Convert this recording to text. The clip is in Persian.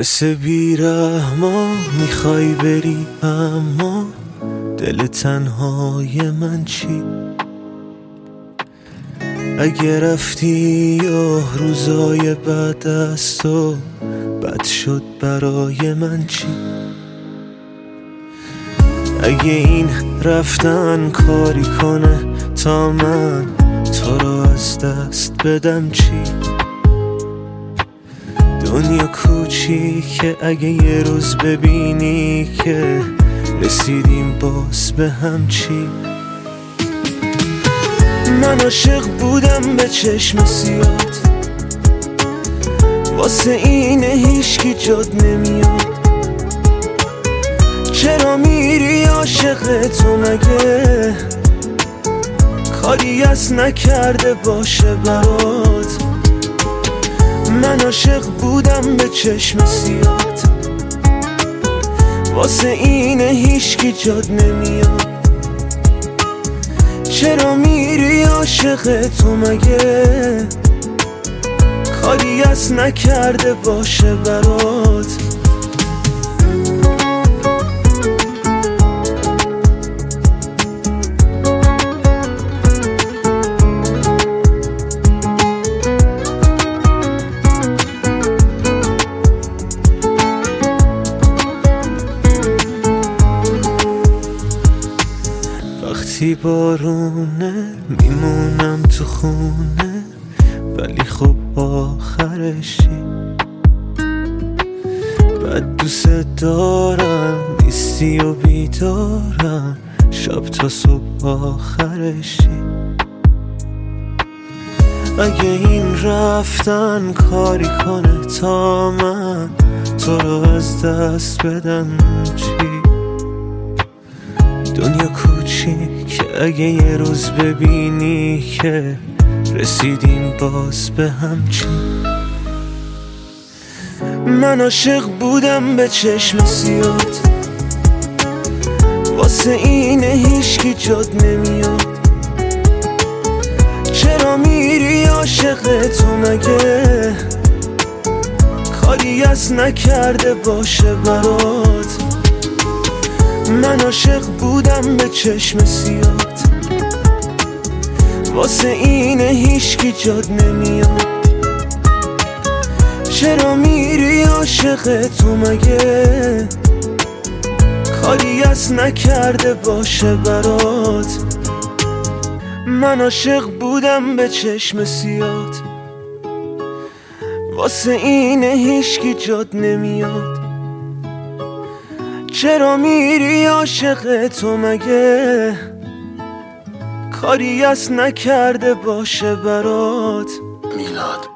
مثل بیرحما میخوای بری، اما دل تنهای من چی؟ اگه رفتی یا روزای بعد از تو بد شد برای من چی؟ اگه این رفتن کاری کنه تا من تو رو از دست بدم چی؟ دنیا کوچیکه، اگه یه روز ببینی که رسیدیم باز به هم چی؟ من عاشق بودم به چشم سیاد، واسه اینه هیچکی جاد نمیاد. چرا میری عاشق تو؟ مگه کاری از نکرده باشه برات؟ من عاشق بودم به چشم سیاد، واسه اینه هیچکی جاد نمیاد. چرا میری عاشق تو؟ مگه کاری از نکرده باشه برات؟ وقتی بارونه میمونم تو خونه، ولی خب آخرشی. بعد دوست دارم نیستی و بیدارم، شب تا صبح آخرشی. اگه این رفتن کاری کنه تا من تو رو از دست بدم چی؟ دنیا کوچیک، اگه یه روز ببینی که رسیدیم باز به هم چی؟ من عاشق بودم به چشم سیاد، واسه اینه هیچکی جاد نمیاد. چرا میری عاشق تو؟ مگه کاری از نکرده باشه برات؟ من عاشق بودم به چشم سیاد، واسه اینه هیچکی جاد نمیاد. چرا میری عاشق تو؟ مگه کاری از نکرده باشه برات؟ من عاشق بودم به چشم سیاد، واسه اینه هیچکی جاد نمیاد. چرا میری عاشق تو؟ مگه کاری از نکرده باشه برات؟ میلاد